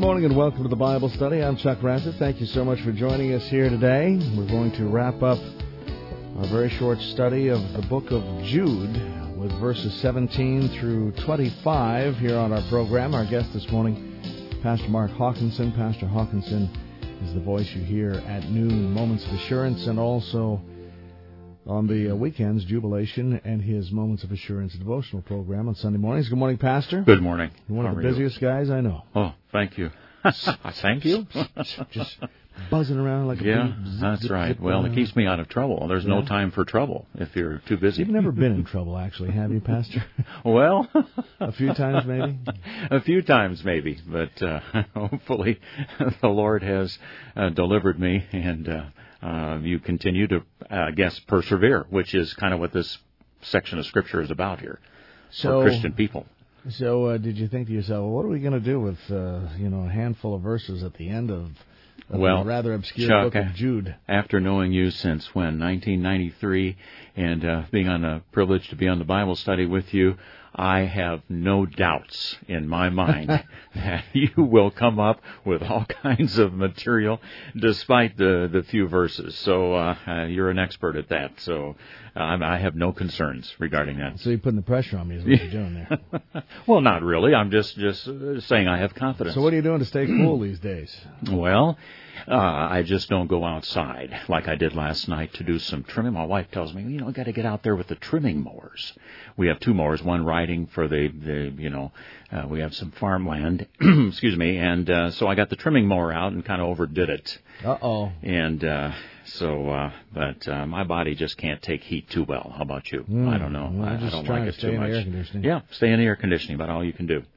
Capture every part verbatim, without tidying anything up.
morning and welcome to the Bible Study. I'm Chuck Rassett. Thank you so much for joining us here today. We're going to wrap up a very short study of the book of Jude with verses seventeen through twenty-five here on our program. Our guest this morning, Pastor Mark Hawkinson. Pastor Hawkinson is the voice you hear at noon, Moments of Assurance, and also on the uh, weekends, Jubilation and his Moments of Assurance devotional program on Sunday mornings. Good morning, Pastor. Good morning. You're one How of the are busiest you? guys I know. Oh, thank you. Thank you. Just buzzing around like a yeah, bee. Zip, that's zip, right. zip Well, around. It keeps me out of trouble. There's Yeah. no time for trouble if you're too busy. You've never been in trouble, actually, have you, Pastor? Well, A few times, maybe? a few times, maybe. But uh, hopefully the Lord has uh, delivered me, and uh, uh, you continue to, uh, I guess, persevere, which is kind of what this section of Scripture is about here So, for Christian people. So uh, did you think to yourself, well, what are we going to do with, uh, you know, a handful of verses at the end of, of Well, the rather obscure Chuck, book of Jude? After knowing you since when, nineteen ninety-three, and uh, being on a privilege to be on the Bible study with you, I have no doubts in my mind that you will come up with all kinds of material despite the, the few verses. So uh, uh, you're an expert at that. So uh, I have no concerns regarding that. So you're putting the pressure on me is what you're doing there. Well, not really. I'm just, just uh, saying I have confidence. So what are you doing to stay cool these days? Well, uh, I just don't go outside like I did last night to do some trimming. My wife tells me, you know, I got to get out there with the trimming mowers. We have two mowers, one riding for the, the you know, uh, we have some farmland, excuse me, and uh, so I got the trimming mower out and kind of overdid it. Uh-oh. And uh, so, uh, but uh, my body just can't take heat too well. How about you? Mm, I don't know. well, I, just I don't trying like to it stay too in the much. air conditioning. Yeah, stay in the air conditioning, about all you can do.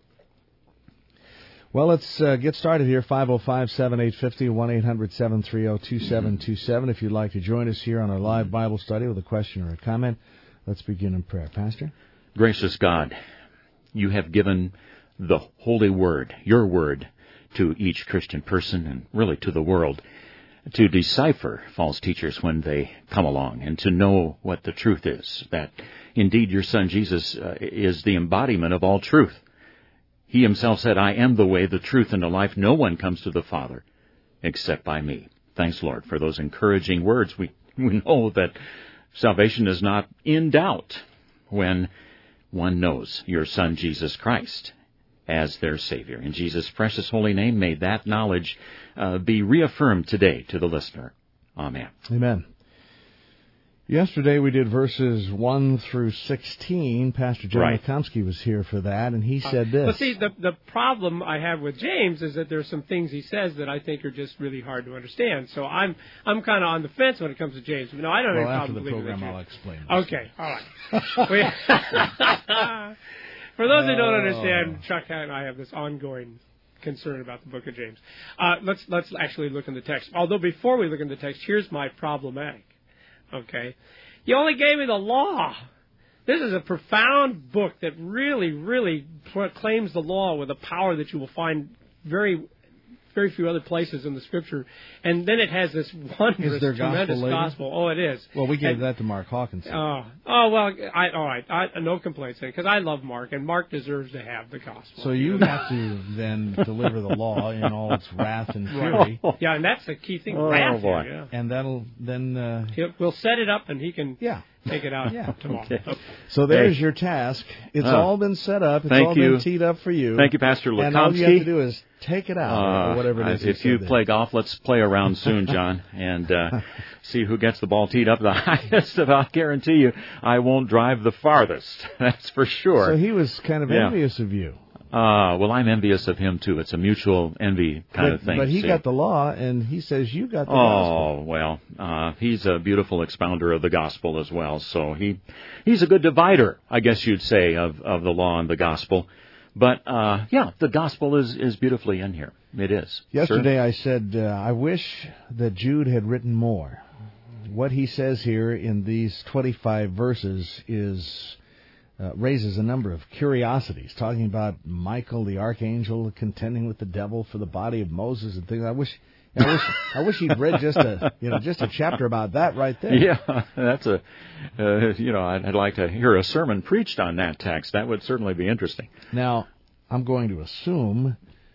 Well, let's uh, get started here. five oh five, seven eight five oh, one eight hundred, seven three oh, two seven two seven. If you'd like to join us here on our live Bible study with a question or a comment, let's begin in prayer. Pastor? Gracious God, you have given the Holy Word, your Word, to each Christian person and really to the world to decipher false teachers when they come along and to know what the truth is, that indeed your Son Jesus uh, is the embodiment of all truth. He himself said, I am the way, the truth, and the life. No one comes to the Father except by me. Thanks, Lord, for those encouraging words. We, we know that salvation is not in doubt when one knows your Son, Jesus Christ, as their Savior. In Jesus' precious holy name, may that knowledge uh, be reaffirmed today to the listener. Amen. Amen. Yesterday we did verses one through sixteen. Pastor John Right. Lekomsky was here for that, and he said Uh, this. Well, see, the the problem I have with James is that there's some things he says that I think are just really hard to understand. So I'm I'm kind of on the fence when it comes to James. No, I don't have well, any after problem the believing program, that I'll James- explain this. Okay, all right. We- For those who don't understand, Chuck and I have this ongoing concern about the book of James. Uh, let's let's actually look in the text. Although before we look in the text, here's my problematic. Okay, you only gave me the law. This is a profound book that really, really proclaims the law with a power that you will find very, very few other places in the Scripture. And then it has this wondrous, Is there tremendous gospel later? gospel. Oh, it is. Well, we gave And- that to Mark Hawkinson. Oh, oh well, I, all right. I, no complaints then, because I love Mark, and Mark deserves to have the gospel. so you have to then deliver the law in all its wrath and fury, Yeah, and that's the key thing. Oh, wrath boy. here, yeah. and that'll then, uh, He'll, we'll set it up, and he can yeah. take it out Yeah. tomorrow. Okay. Okay. So there's Hey. your task. It's Oh. all been set up. It's Thank all you. been teed up for you. Thank you, Pastor And all you have to Lekomsky. do is take it out, or whatever it is. Uh, he if you said play there. golf, let's play around soon, John, and uh, see who gets the ball teed up the highest. I'll guarantee you, I won't drive the farthest. That's for sure. So he was kind of Yeah. envious of you. Uh, well, I'm envious of him, too. It's a mutual envy kind but, of thing. But he see. got the law, and he says you got the gospel. Oh, well, uh, he's a beautiful expounder of the gospel as well. So he he's a good divider, I guess you'd say, of, of the law and the gospel. But, uh, yeah, the gospel is, is beautifully in here. It is. Yesterday I said, uh, I wish that Jude had written more. What he says here in these twenty-five verses is uh, raises a number of curiosities, talking about Michael, the archangel, contending with the devil for the body of Moses and things. I wish... I wish I wish he'd read just a you know just a chapter about that right there. Yeah, that's a uh, you know I'd, I'd like to hear a sermon preached on that text. That would certainly be interesting. Now I'm going to assume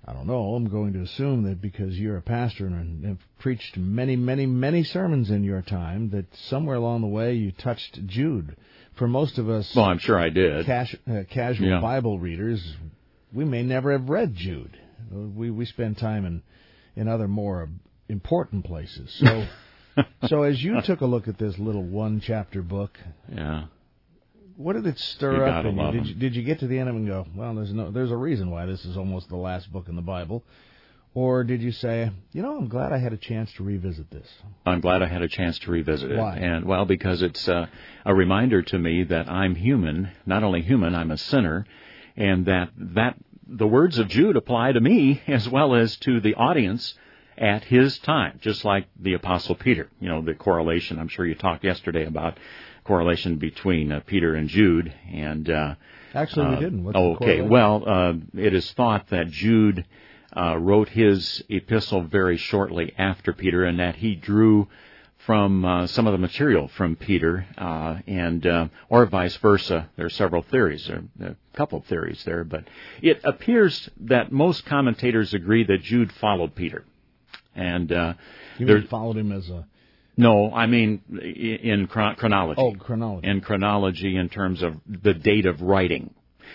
I don't know, I'm going to assume that because you're a pastor and have preached many, many, many sermons in your time, that somewhere along the way you touched Jude. For most of us, well, I'm sure I did. Cas- uh, casual yeah. Bible readers, we may never have read Jude. We we spend time in, in other more important places. So, so as you took a look at this little one-chapter book, yeah, what did it stir you up in you? Love Did you did you get to the end of it and go, well, there's no there's a reason why this is almost the last book in the Bible? Or did you say, you know, I'm glad I had a chance to revisit this? I'm glad I had a chance to revisit it. Why? And, well, because it's uh, a reminder to me that I'm human, not only human, I'm a sinner, and that, that the words of Jude apply to me as well as to the audience at his time, just like the Apostle Peter. You know, the correlation, I'm sure you talked yesterday about correlation between uh, Peter and Jude. And uh, Actually, we uh, didn't. What's oh, the okay, correlation? well, uh, it is thought that Jude Uh, wrote his epistle very shortly after Peter, and that he drew from uh, some of the material from Peter, uh, and uh, or vice versa. There are several theories, there are a couple of theories there, but it appears that most commentators agree that Jude followed Peter. And uh, you mean followed him as a... No, I mean in chron- chronology. Oh, chronology. In chronology in terms of the date of writing.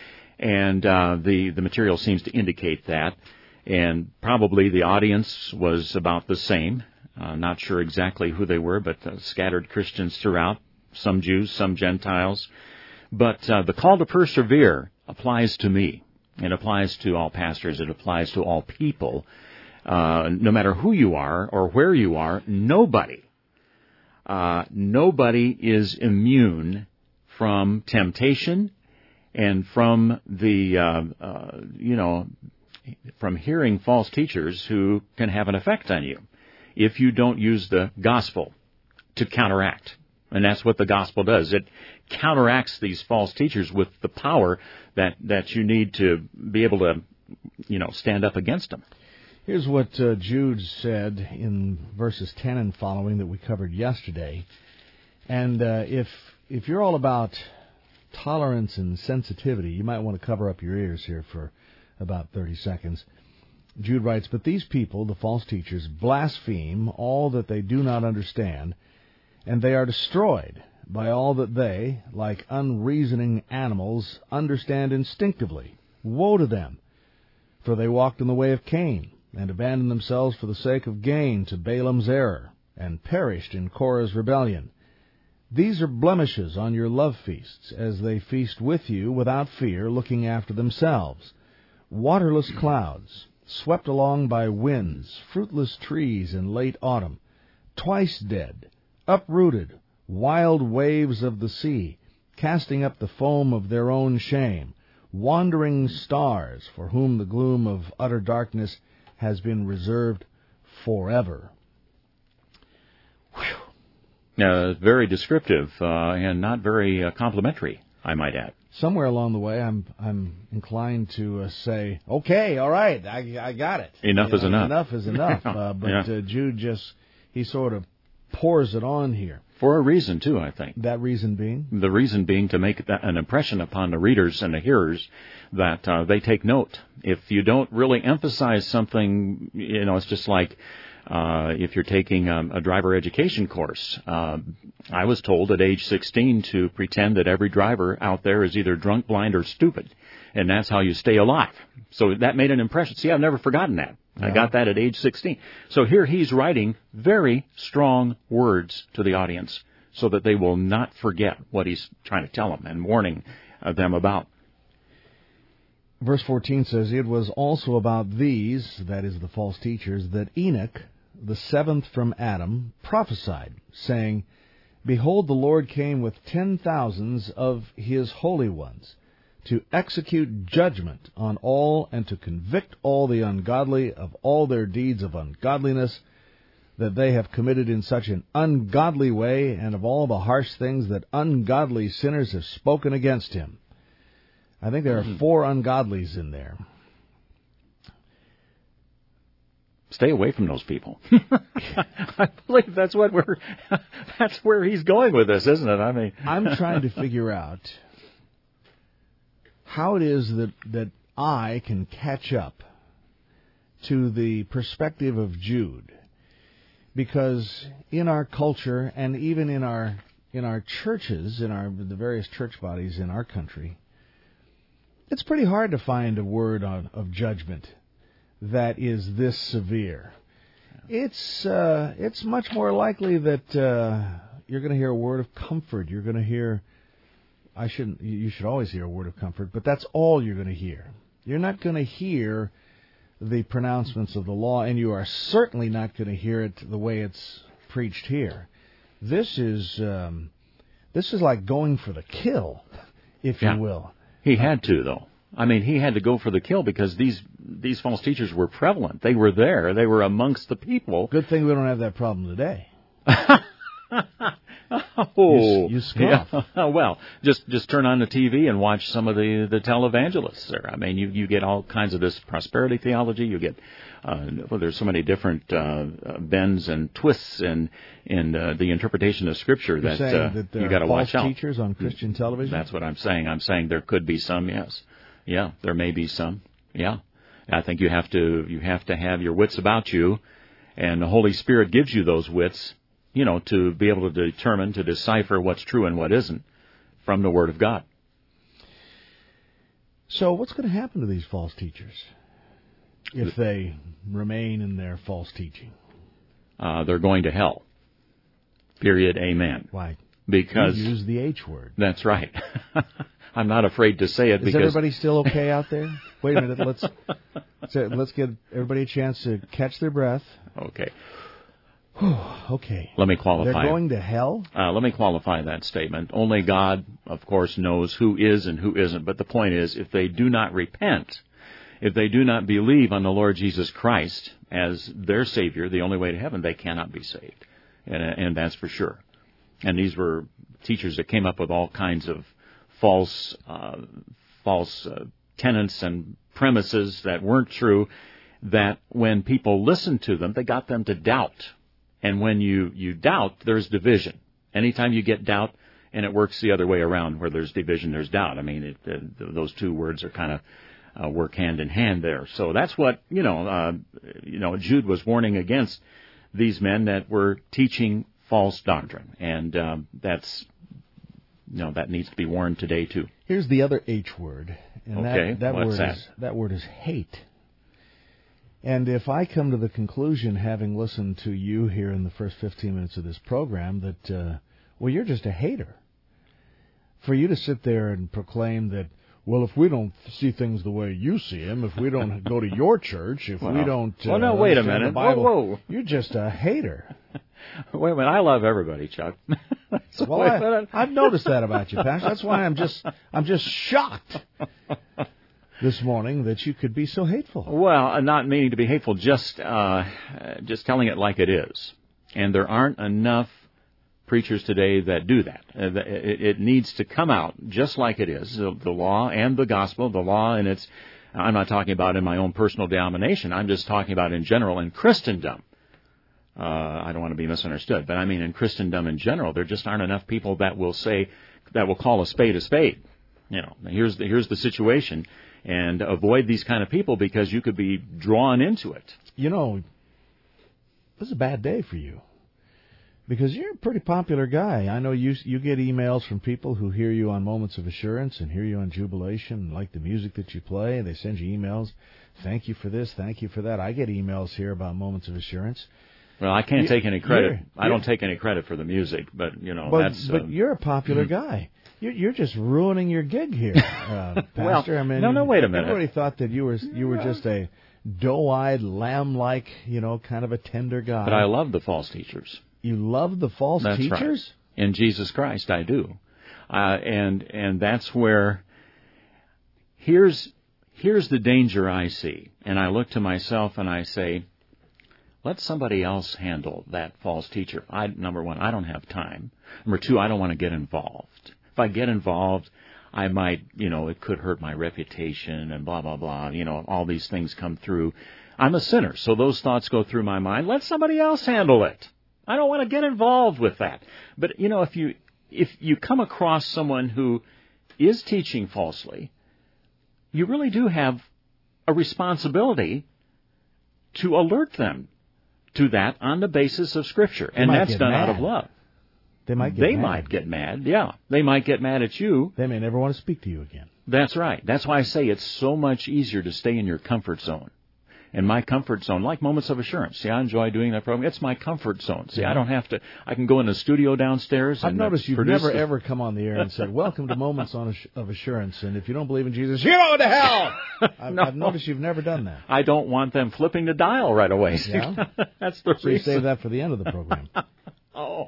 And uh, the, the material seems to indicate that. And probably the audience was about the same. Uh, not sure exactly who they were, but uh, scattered Christians throughout, some Jews, some Gentiles. But uh, the call to persevere applies to me. It applies to all pastors. It applies to all people. Uh, no matter who you are or where you are, nobody, uh, nobody is immune from temptation and from the, uh, uh, you know, from hearing false teachers who can have an effect on you if you don't use the gospel to counteract. And that's what the gospel does. It counteracts these false teachers with the power that, that you need to be able to, you know, stand up against them. Here's what uh, Jude said in verses ten and following that we covered yesterday. And uh, if if you're all about tolerance and sensitivity, you might want to cover up your ears here for about thirty seconds. Jude writes, "But these people, the false teachers, blaspheme all that they do not understand, and they are destroyed by all that they, like unreasoning animals, understand instinctively. Woe to them! For they walked in the way of Cain, and abandoned themselves for the sake of gain to Balaam's error, and perished in Korah's rebellion. These are blemishes on your love feasts, as they feast with you without fear, looking after themselves. Waterless clouds, swept along by winds, fruitless trees in late autumn, twice dead, uprooted, wild waves of the sea, casting up the foam of their own shame, wandering stars for whom the gloom of utter darkness has been reserved forever." Whew. Uh, very descriptive uh, and not very uh, complimentary, I might add. Somewhere along the way, I'm I'm inclined to uh, say, okay, all right, I, I got it. Enough you is know, enough. Enough is enough. uh, but yeah. uh, Jude just, he sort of pours it on here. For a reason, too, I think. That reason being? The reason being to make that an impression upon the readers and the hearers that uh, they take note. If you don't really emphasize something, you know, it's just like uh, if you're taking um, a driver education course. Uh, I was told at age sixteen to pretend that every driver out there is either drunk, blind, or stupid, and that's how you stay alive. So that made an impression. See, I've never forgotten that. Yeah. I got that at age sixteen. So here he's writing very strong words to the audience so that they will not forget what he's trying to tell them and warning uh, them about. Verse fourteen says, "It was also about these," that is the false teachers, "that Enoch, the seventh from Adam, prophesied, saying, Behold, the Lord came with ten thousands of his holy ones, to execute judgment on all and to convict all the ungodly of all their deeds of ungodliness that they have committed in such an ungodly way, and of all the harsh things that ungodly sinners have spoken against him." I think there are four ungodlies in there. Stay away from those people. I believe that's what we're. That's where he's going with this, isn't it? I mean, I'm trying to figure out how it is that that I can catch up to the perspective of Jude, because in our culture and even in our in our churches, in our the various church bodies in our country, it's pretty hard to find a word on, of judgment that is this severe. It's uh, it's much more likely that uh, you're going to hear a word of comfort. You're going to hear, I shouldn't. You should always hear a word of comfort, but that's all you're going to hear. You're not going to hear the pronouncements of the law, and you are certainly not going to hear it the way it's preached here. This is um, this is like going for the kill, if yeah. you will. He had to, though. I mean, he had to go for the kill because these these false teachers were prevalent. They were there. They were amongst the people. Good thing we don't have that problem today. oh, you, you scoff. Yeah. Well, just just turn on the T V and watch some of the, the televangelists there. I mean, you, you get all kinds of this prosperity theology. You get, uh, well, there's so many different uh, bends and twists in in uh, the interpretation of Scripture You're that, saying uh, that there you got to are watch false out. teachers on Christian television? That's what I'm saying. I'm saying there could be some. Yes, yeah, there may be some. Yeah, I think you have to you have to have your wits about you, and the Holy Spirit gives you those wits, you know, to be able to determine, to decipher what's true and what isn't from the Word of God. So what's going to happen to these false teachers if they remain in their false teaching? Uh, they're going to hell. Period. Amen. Why? Because you use the H word. That's right. I'm not afraid to say it. Is because everybody still okay out there? Wait a minute. Let's so let's give everybody a chance to catch their breath. Okay. Okay. Let me qualify. They're going to hell? Uh, let me qualify that statement. Only God, of course, knows who is and who isn't. But the point is, if they do not repent, if they do not believe on the Lord Jesus Christ as their Savior, the only way to heaven, they cannot be saved. And, and that's for sure. And these were teachers that came up with all kinds of false, uh, false uh, tenets and premises that weren't true, that when people listened to them, they got them to doubt. And when you, you doubt, there's division. Anytime you get doubt, and it works the other way around, where there's division, there's doubt. I mean, it, uh, those two words are kind of uh, work hand in hand there. So that's what, you know, uh, you know, Jude was warning against these men that were teaching false doctrine. And um, that's, you know, that needs to be warned today, too. Here's the other H word. And okay, that, that what's word that? Is, that word is hate. And if I come to the conclusion, having listened to you here in the first fifteen minutes of this program, that, uh, well, you're just a hater. For you to sit there and proclaim that, well, if we don't see things the way you see them, if we don't go to your church, if well, we don't... Uh, well, no, wait a understand minute. the Bible, whoa, whoa. You're just a hater. Wait a minute. I love everybody, Chuck. so well, I, I've noticed that about you, Pastor. That's why I'm just I'm just shocked this morning that you could be so hateful. Well, not meaning to be hateful, just uh, just telling it like it is. And there aren't enough preachers today that do that. It, it needs to come out just like it is, the, the law and the gospel, the law and its... I'm not talking about in my own personal denomination. I'm just talking about in general in Christendom. Uh, I don't want to be misunderstood, but I mean in Christendom in general, there just aren't enough people that will say, that will call a spade a spade. You know, here's the, here's the situation, and avoid these kind of people because you could be drawn into it. You know, this is a bad day for you because you're a pretty popular guy. I know you you get emails from people who hear you on Moments of Assurance and hear you on Jubilation and like the music that you play. They send you emails. Thank you for this. Thank you for that. I get emails here about Moments of Assurance. Well, I can't you, take any credit. You're, I don't take any credit for the music, but you know but, that's. But uh, you're a popular mm-hmm. guy. You're, you're just ruining your gig here, uh, Pastor. well, I mean, no, no, wait a minute. Everybody thought that you were you were just a doe-eyed, lamb-like, you know, kind of a tender guy. But I love the false teachers. You love the false that's teachers? Right. In Jesus Christ, I do, uh, and and that's where. Here's here's the danger I see, and I look to myself and I say, let somebody else handle that false teacher. I, number one, I don't have time. Number two, I don't want to get involved. If I get involved, I might, you know, it could hurt my reputation and blah, blah, blah. You know, all these things come through. I'm a sinner, so those thoughts go through my mind. Let somebody else handle it. I don't want to get involved with that. But, you know, if you if you come across someone who is teaching falsely, you really do have a responsibility to alert them to that on the basis of Scripture. They and might that's get done mad. out of love. They might get They mad. might get mad, yeah. They might get mad at you. They may never want to speak to you again. That's right. That's why I say it's so much easier to stay in your comfort zone. And my comfort zone, like Moments of Assurance. See, I enjoy doing that program. It's my comfort zone. See, I don't have to, I can go in the studio downstairs. I've and noticed you've produce never the- ever come on the air and said, welcome to Moments on Assu- of Assurance, and if you don't believe in Jesus, you're going to hell! I've, No. I've noticed you've never done that. I don't want them flipping the dial right away. See? Yeah? That's the So you reason. save that for the end of the program. Oh.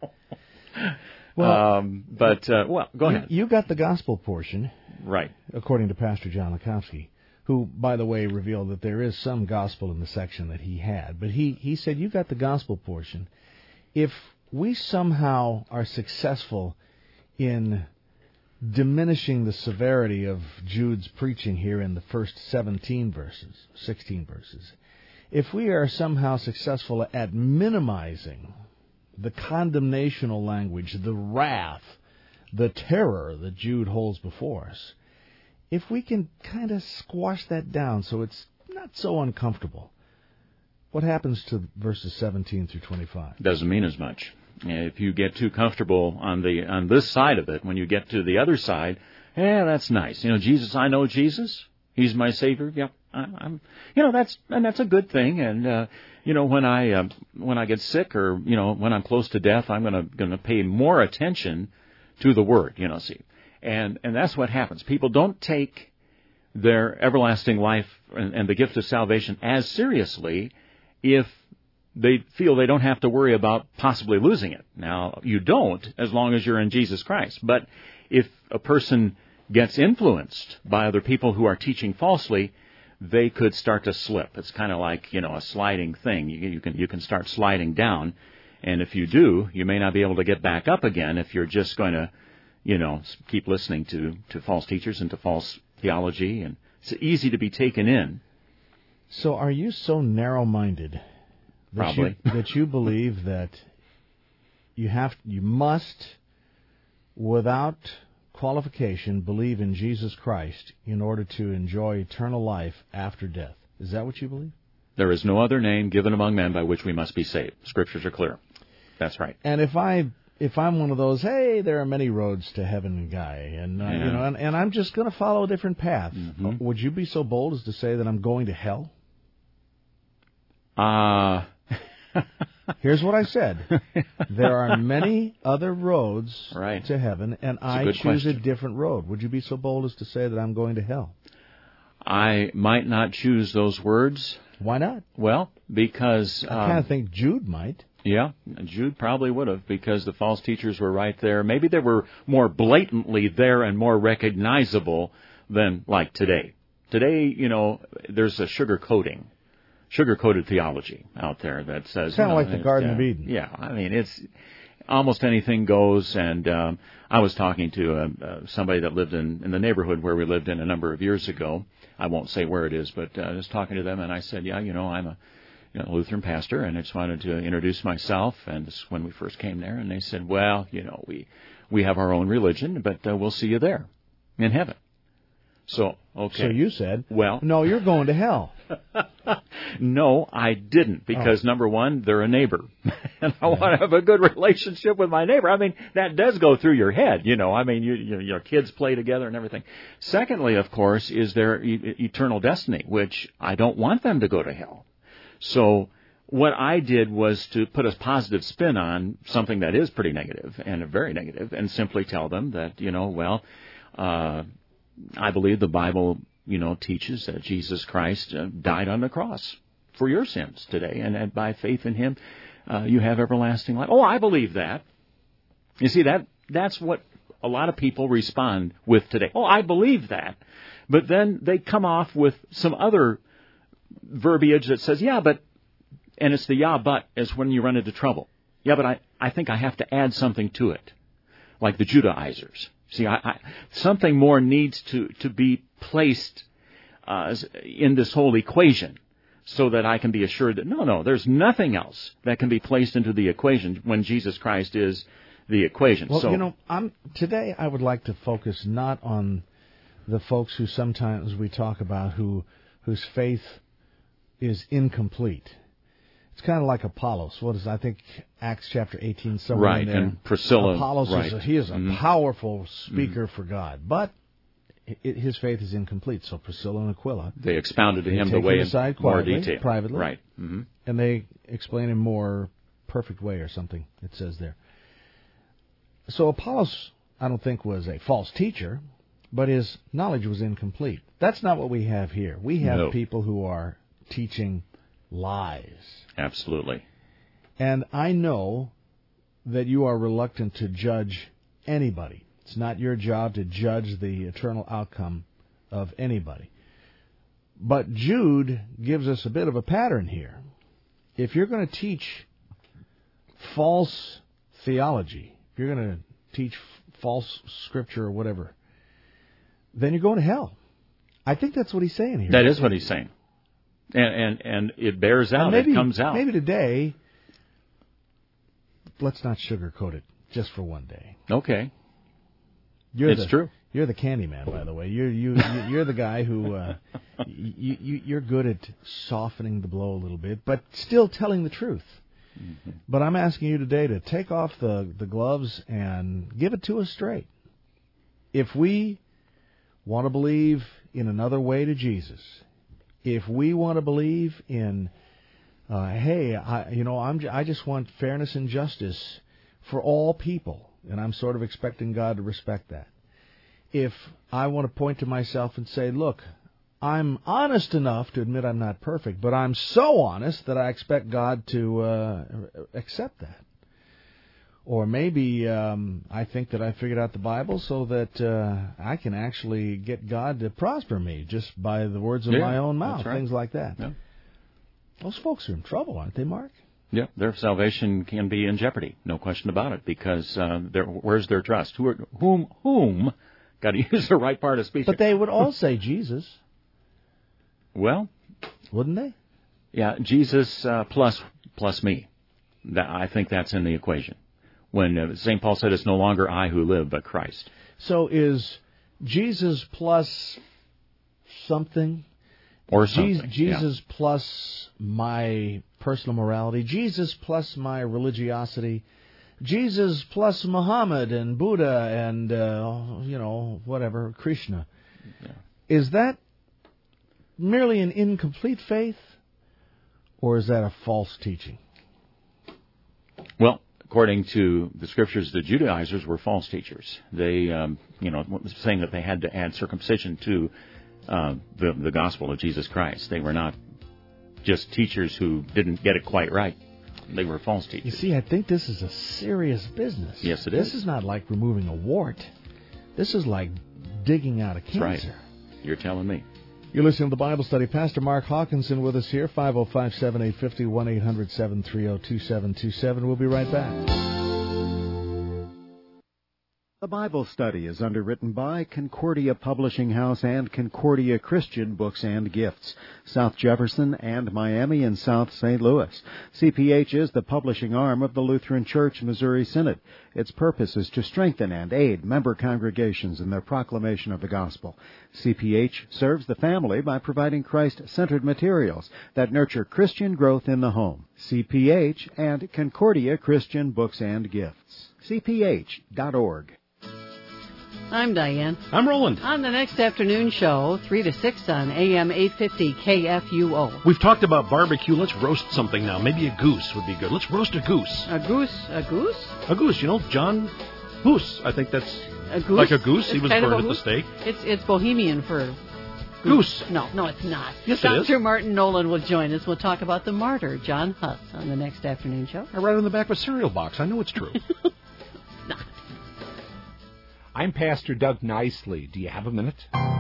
Well, um, but, uh, well, go you, ahead. you got the gospel portion, Right. according to Pastor John Lakowski, who, by the way, revealed that there is some gospel in the section that he had. But he, he said, you got the gospel portion. If we somehow are successful in diminishing the severity of Jude's preaching here in the first seventeen verses, sixteen verses, if we are somehow successful at minimizing the condemnational language, the wrath, the terror that Jude holds before us, if we can kind of squash that down so it's not so uncomfortable, what happens to verses seventeen through twenty-five? Doesn't mean as much. If you get too comfortable on the on this side of it, when you get to the other side, yeah, that's nice. You know, Jesus, I know Jesus. He's my Savior. Yep, I, I'm. You know, that's and that's a good thing. And uh, you know, when I uh, when I get sick or you know when I'm close to death, I'm gonna gonna pay more attention to the Word. You know, see, and and that's what happens. People don't take their everlasting life and, and the gift of salvation as seriously if they feel they don't have to worry about possibly losing it. Now, you don't as long as you're in Jesus Christ. But if a person gets influenced by other people who are teaching falsely, they could start to slip. It's kind of like, you know, a sliding thing. You, you can you can start sliding down, and if you do, you may not be able to get back up again if you're just going to, you know, keep listening to, to false teachers and to false theology, and it's easy to be taken in. So are you so narrow-minded that Probably. you, that you believe that you have you must, without qualification, believe in Jesus Christ in order to enjoy eternal life after death? Is that what you believe? There is no other name given among men by which we must be saved. Scriptures are clear. That's right. And if I if I'm one of those, hey, there are many roads to heaven guy, and uh, Yeah. you know, and, and I'm just going to follow a different path, Mhm. would you be so bold as to say that I'm going to hell? Uh, Here's what I said. There are many other roads Right. to heaven, and a I good choose a question. different road. Would you be so bold as to say that I'm going to hell? I might not choose those words. Why not? Well, because... I kind um, of think Jude might. Yeah, Jude probably would have, because the false teachers were right there. Maybe they were more blatantly there and more recognizable than like today. Today, you know, there's a sugar coating, sugar-coated theology out there that says... Kinda you know, like the it, Garden uh, of Eden. Yeah, I mean, it's almost anything goes. And um, I was talking to uh, uh, somebody that lived in, in the neighborhood where we lived in a number of years ago. I won't say where it is, but uh, I was talking to them, and I said, yeah, you know, I'm a you know, Lutheran pastor, and I just wanted to introduce myself. And this is when we first came there, and they said, well, you know, we we have our own religion, but uh, we'll see you there in heaven. So, okay. So you said, well, no, you're going to hell. no, I didn't, because Oh. number one, they're a neighbor, and I want to have a good relationship with my neighbor. I mean, that does go through your head, you know. I mean, you, you, your kids play together and everything. Secondly, of course, is their e- eternal destiny, which I don't want them to go to hell. So what I did was to put a positive spin on something that is pretty negative and very negative, and simply tell them that, you know, well, uh, I believe the Bible, you know, teaches that Jesus Christ uh, died on the cross for your sins today, and, and by faith in Him, uh, you have everlasting life. Oh, I believe that. You see, that that's what a lot of people respond with today. Oh, I believe that. But then they come off with some other verbiage that says, yeah, but, and it's the yeah, but is when you run into trouble. Yeah, but I, I think I have to add something to it, like the Judaizers. See, I, I, something more needs to, to be placed uh, in this whole equation so that I can be assured that, no, no, there's nothing else that can be placed into the equation when Jesus Christ is the equation. Well, so, you know, I'm, today I would like to focus not on the folks who sometimes we talk about who whose faith is incomplete. It's kind of like Apollos. What is, I think, Acts chapter eighteen, somewhere right, in there. And Priscilla. Apollos, right. is a, he is a mm-hmm. powerful speaker mm-hmm. for God, but it, his faith is incomplete. So Priscilla and Aquila, they expounded to him the way in aside more quietly, detail. privately, right, mm-hmm. and they explain in more perfect way or something, it says there. So Apollos, I don't think, was a false teacher, but his knowledge was incomplete. That's not what we have here. We have no. people who are teaching lies. Absolutely. And I know that you are reluctant to judge anybody. It's not your job to judge the eternal outcome of anybody. But Jude gives us a bit of a pattern here. If you're going to teach false theology, if you're going to teach f- false scripture or whatever, then you're going to hell. I think that's what he's saying here. That is what he's saying. And and, and it bears out, maybe, it comes out. Maybe today, let's not sugarcoat it just for one day. Okay. You're it's the, true. You're the candy man, by the way. You're you you're the guy who uh, you, you you're good at softening the blow a little bit, but still telling the truth. Mm-hmm. But I'm asking you today to take off the, the gloves and give it to us straight. If we want to believe in another way to Jesus, if we want to believe in, uh, hey, I, you know, I'm I just want fairness and justice for all people, and I'm sort of expecting God to respect that. If I want to point to myself and say, look, I'm honest enough to admit I'm not perfect, but I'm so honest that I expect God to uh, accept that. Or maybe um, I think that I figured out the Bible so that uh, I can actually get God to prosper me just by the words of yeah, my own mouth, right. things like that. Yeah. Those folks are in trouble, aren't they, Mark? Yeah, their salvation can be in jeopardy, no question about it, because uh, where's their trust? Who are, whom, whom, got to use the right part of speech. But they would all say Jesus. Well, wouldn't they? Yeah, Jesus uh, plus plus me. That, I think that's in the equation. When uh, Saint Paul said, it's no longer I who live, but Christ. So is Jesus plus something? Or something, Jesus yeah. plus my personal morality. Jesus plus my religiosity. Jesus plus Muhammad and Buddha and, uh, you know, whatever, Krishna. Yeah. Is that merely an incomplete faith, or is that a false teaching? Well, according to the Scriptures, the Judaizers were false teachers. They, um, you know, saying that they had to add circumcision to uh, the, the gospel of Jesus Christ. They were not just teachers who didn't get it quite right. They were false teachers. You see, I think this is a serious business. Yes, it is. is. This is not like removing a wart. This is like digging out a cancer. That's right. You're telling me. You're listening to the Bible Study. Pastor Mark Hawkinson with us here, five oh five, seven eight five oh, one eight hundred, seven three oh, two seven two seven. We'll be right back. The Bible Study is underwritten by Concordia Publishing House and Concordia Christian Books and Gifts, South Jefferson and Miami and South Saint Louis. C P H is the publishing arm of the Lutheran Church Missouri Synod. Its purpose is to strengthen and aid member congregations in their proclamation of the gospel. C P H serves the family by providing Christ-centered materials that nurture Christian growth in the home. C P H and Concordia Christian Books and Gifts. C P H dot org. I'm Diane. I'm Roland. On the next afternoon show, three to six on A M eight fifty K F U O. We've talked about barbecue. Let's roast something now. Maybe a goose would be good. Let's roast a goose. A goose? A goose? A goose, you know, John Goose. I think that's a goose? Like a goose. It's he was kind burned of at the goose? stake. It's it's Bohemian for goose. goose. No, no, it's not. Yes, Doctor it is. Doctor Martin Nolan will join us. We'll talk about the martyr, John Huss, on the next afternoon show. I write it on the back of a cereal box. I know it's true. Not. I'm Pastor Doug Nicely. Do you have a minute?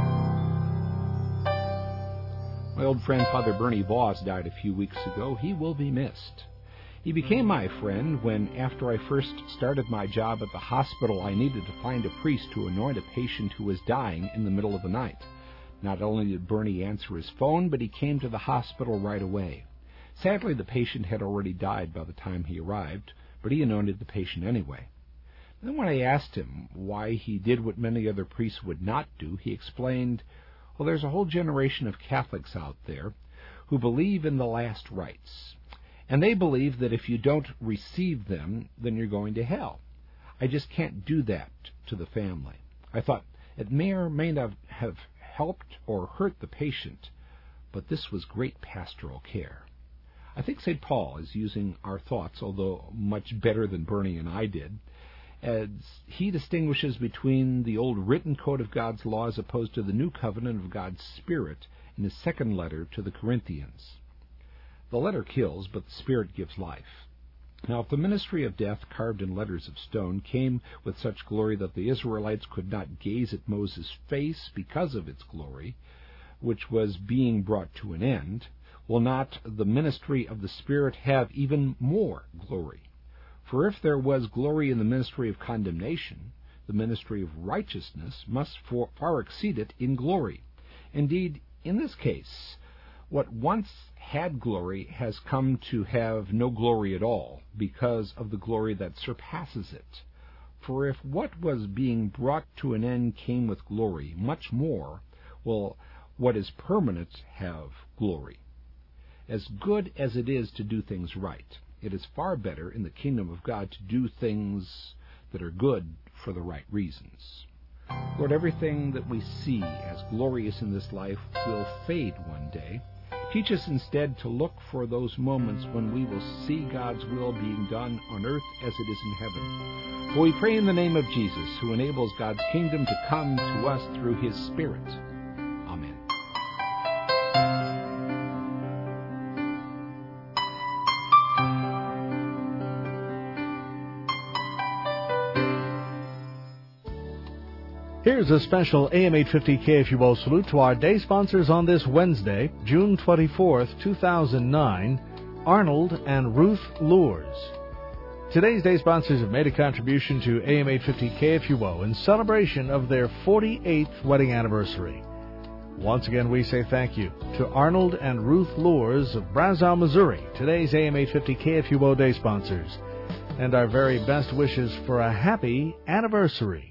My old friend Father Bernie Voss died a few weeks ago. He will be missed. He became my friend when, after I first started my job at the hospital, I needed to find a priest to anoint a patient who was dying in the middle of the night. Not only did Bernie answer his phone, but he came to the hospital right away. Sadly, the patient had already died by the time he arrived, but he anointed the patient anyway. Then when I asked him why he did what many other priests would not do, he explained, well, there's a whole generation of Catholics out there who believe in the last rites. And they believe that if you don't receive them, then you're going to hell. I just can't do that to the family. I thought it may or may not have helped or hurt the patient, but this was great pastoral care. I think Saint Paul is using our thoughts, although much better than Bernie and I did, as he distinguishes between the old written code of God's law as opposed to the new covenant of God's Spirit in his second letter to the Corinthians. The letter kills, but the Spirit gives life. Now, if the ministry of death, carved in letters of stone, came with such glory that the Israelites could not gaze at Moses' face because of its glory, which was being brought to an end, will not the ministry of the Spirit have even more glory? For if there was glory in the ministry of condemnation, the ministry of righteousness must far exceed it in glory. Indeed, in this case, what once had glory has come to have no glory at all, because of the glory that surpasses it. For if what was being brought to an end came with glory, much more will what is permanent have glory. As good as it is to do things right, it is far better in the kingdom of God to do things that are good for the right reasons. Lord, everything that we see as glorious in this life will fade one day. Teach us instead to look for those moments when we will see God's will being done on earth as it is in heaven. For we pray in the name of Jesus, who enables God's kingdom to come to us through his Spirit. Amen. Here's a special A M eight fifty K F U O salute to our day sponsors on this Wednesday, June twenty-fourth, two thousand nine, Arnold and Ruth Lures. Today's day sponsors have made a contribution to A M eight fifty K F U O in celebration of their forty-eighth wedding anniversary. Once again, we say thank you to Arnold and Ruth Lures of Brazow, Missouri, today's A M eight fifty K F U O day sponsors, and our very best wishes for a happy anniversary.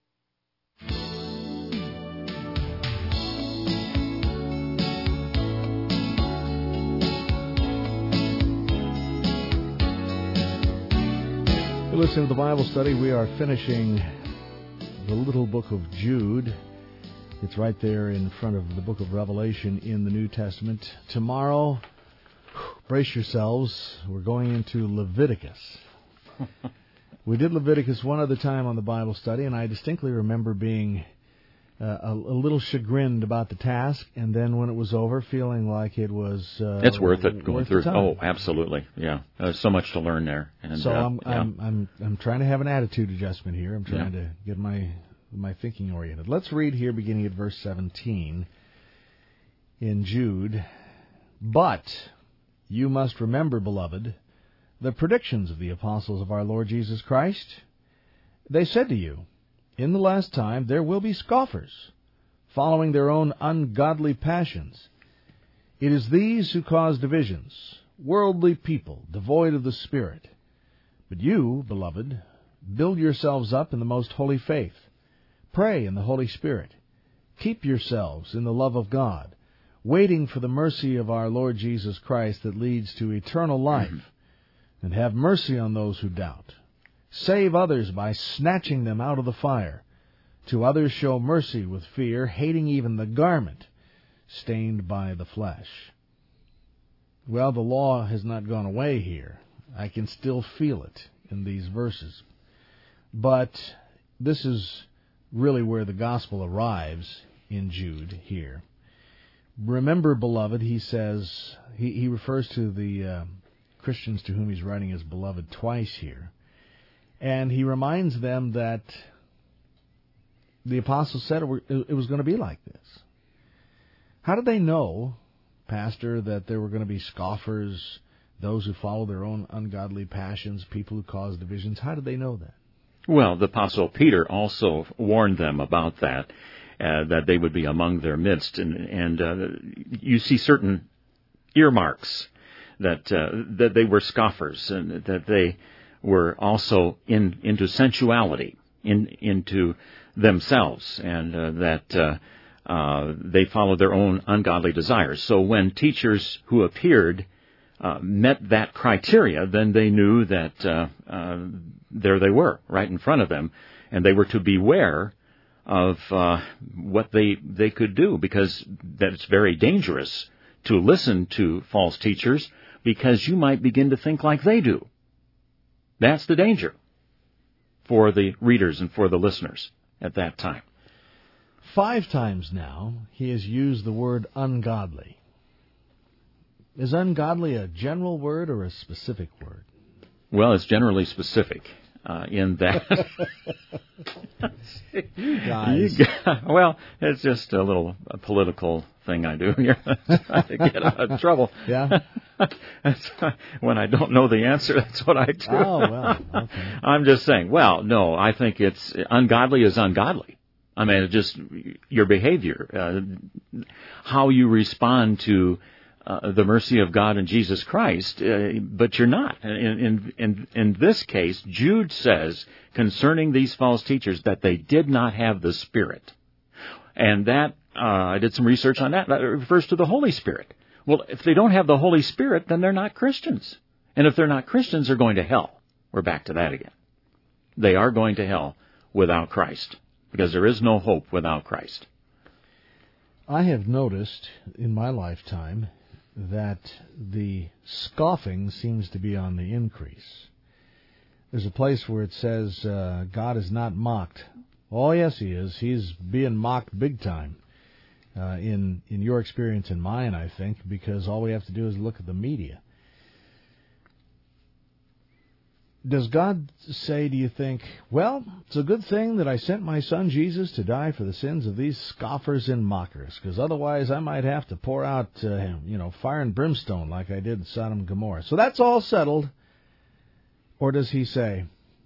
Listen to the Bible study. We are finishing the little book of Jude. It's right there in front of the book of Revelation in the New Testament. Tomorrow, brace yourselves, we're going into Leviticus. We did Leviticus one other time on the Bible study, and I distinctly remember being uh, a, a little chagrined about the task, and then when it was over, feeling like it was uh, it's worth it going worth through. Oh, absolutely, yeah. There's so much to learn there. And, so uh, I'm, yeah. I'm I'm I'm trying to have an attitude adjustment here. I'm trying yeah. to get my my thinking oriented. Let's read here, beginning at verse seventeen in Jude. But you must remember, beloved, the predictions of the apostles of our Lord Jesus Christ. They said to you, in the last time there will be scoffers, following their own ungodly passions. It is these who cause divisions, worldly people, devoid of the Spirit. But you, beloved, build yourselves up in the most holy faith. Pray in the Holy Spirit. Keep yourselves in the love of God, waiting for the mercy of our Lord Jesus Christ that leads to eternal life. Mm-hmm. And have mercy on those who doubt. Save others by snatching them out of the fire. To others show mercy with fear, hating even the garment stained by the flesh. Well, the law has not gone away here. I can still feel it in these verses. But this is really where the gospel arrives in Jude here. Remember, beloved, he says, he, he refers to the uh, Christians to whom he's writing as beloved twice here. And he reminds them that the apostles said it was going to be like this. How did they know, Pastor, that there were going to be scoffers, those who follow their own ungodly passions, people who cause divisions? How did they know that? Well, the Apostle Peter also warned them about that, uh, that they would be among their midst. And, and uh, you see certain earmarks that uh, that they were scoffers and that they were also in into sensuality, in into themselves, and uh, that uh, Uh, they followed their own ungodly desires. So when teachers who appeared uh, met that criteria, then they knew that uh, uh, there they were, right in front of them, and they were to beware of uh, what they they could do, because that it's very dangerous to listen to false teachers, because you might begin to think like they do. That's the danger for the readers and for the listeners at that time. Five times now he has used the word ungodly. Is ungodly a general word or a specific word? Well, it's generally specific. Uh, in that, you guys. You got, well, it's just a little a political thing I do here trying to get out of trouble. Yeah. That's, when I don't know the answer, that's what I do. Oh well. Okay. I'm just saying. Well, no, I think it's ungodly is ungodly. I mean, it's just your behavior, uh, how you respond to Uh, the mercy of God in Jesus Christ, uh, but you're not. In, in, in, in this case, Jude says concerning these false teachers that they did not have the Spirit. And that, uh, I did some research on that. That refers to the Holy Spirit. Well, if they don't have the Holy Spirit, then they're not Christians. And if they're not Christians, they're going to hell. We're back to that again. They are going to hell without Christ, because there is no hope without Christ. I have noticed in my lifetime that the scoffing seems to be on the increase. There's a place where it says uh, God is not mocked. Oh, yes, he is. He's being mocked big time. Uh, in in your experience and mine, I think, because all we have to do is look at the media. Does God say, do you think, well, it's a good thing that I sent my son Jesus to die for the sins of these scoffers and mockers, because otherwise I might have to pour out, uh, you know, fire and brimstone like I did in Sodom and Gomorrah. So that's all settled. Or does he say,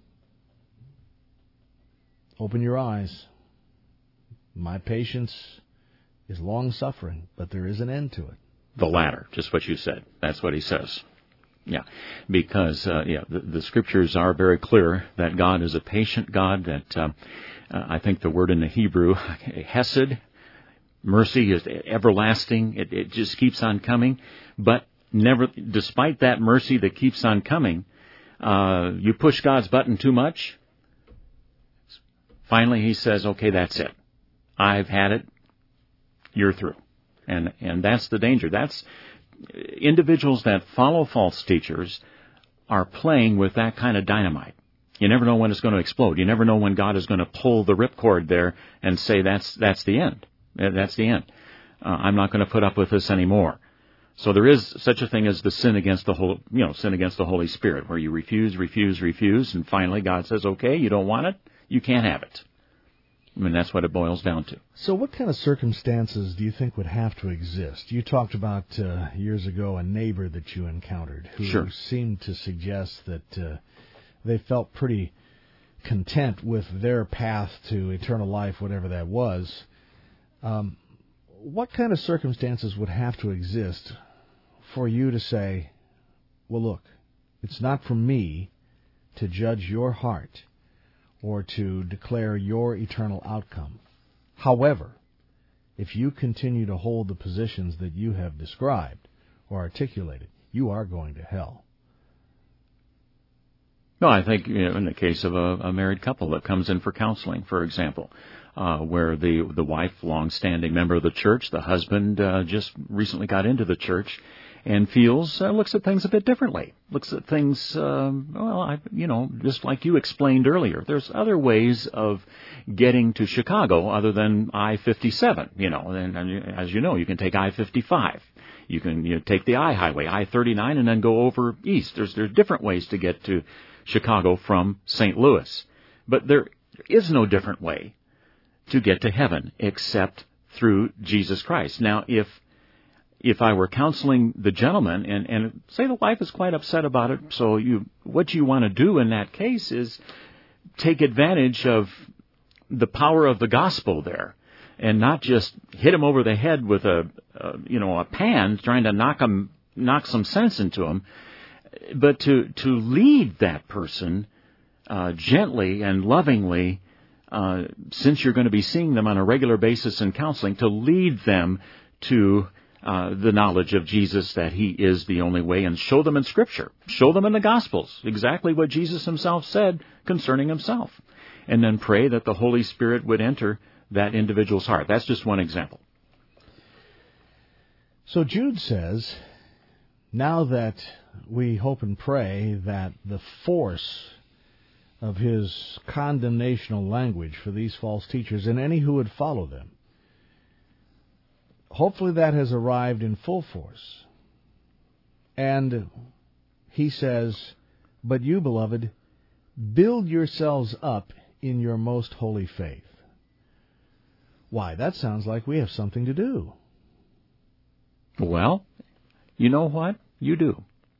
open your eyes. My patience is long-suffering, but there is an end to it. The latter, just what you said. That's what he says. Yeah, because uh, yeah, the, the Scriptures are very clear that God is a patient God. That uh, uh, I think the word in the Hebrew, hesed, mercy is everlasting. It, it just keeps on coming. But never, despite that mercy that keeps on coming, uh, you push God's button too much. Finally, He says, "Okay, that's it. I've had it. You're through." And and that's the danger. That's individuals that follow false teachers are playing with that kind of dynamite. You never know when it's going to explode. You never know when God is going to pull the ripcord there and say, that's that's the end. That's the end. Uh, I'm not going to put up with this anymore. So there is such a thing as the sin against the whole, you know, sin against the Holy Spirit, where you refuse, refuse, refuse, and finally God says, okay, you don't want it, you can't have it. I mean, that's what it boils down to. So what kind of circumstances do you think would have to exist? You talked about uh, years ago a neighbor that you encountered who sure. seemed to suggest that uh, they felt pretty content with their path to eternal life, whatever that was. Um, what kind of circumstances would have to exist for you to say, well, look, it's not for me to judge your heart or to declare your eternal outcome. However, if you continue to hold the positions that you have described or articulated, you are going to hell. No, I think, you know, in the case of a, a married couple that comes in for counseling, for example, uh, where the the wife, long-standing member of the church, the husband uh, just recently got into the church, and feels, uh, looks at things a bit differently. Looks at things, um, well, I, you know, just like you explained earlier. There's other ways of getting to Chicago other than I fifty-seven, you know. And, and as you know, you can take I fifty-five. You can you know, take the I highway, I thirty-nine, and then go over east. There's there's different ways to get to Chicago from Saint Louis. But there is no different way to get to heaven except through Jesus Christ. Now, if If I were counseling the gentleman, and, and say the wife is quite upset about it, so you, what you want to do in that case is take advantage of the power of the gospel there, and not just hit him over the head with a, a you know a pan trying to knock him knock some sense into him, but to to lead that person uh, gently and lovingly uh, since you're going to be seeing them on a regular basis in counseling, to lead them to uh, the knowledge of Jesus, that He is the only way, and show them in Scripture, show them in the Gospels exactly what Jesus Himself said concerning Himself, and then pray that the Holy Spirit would enter that individual's heart. That's just one example. So Jude says, now that we hope and pray that the force of his condemnational language for these false teachers and any who would follow them, hopefully that has arrived in full force. And he says, but you, beloved, build yourselves up in your most holy faith. Why, that sounds like we have something to do. Well, you know what? You do.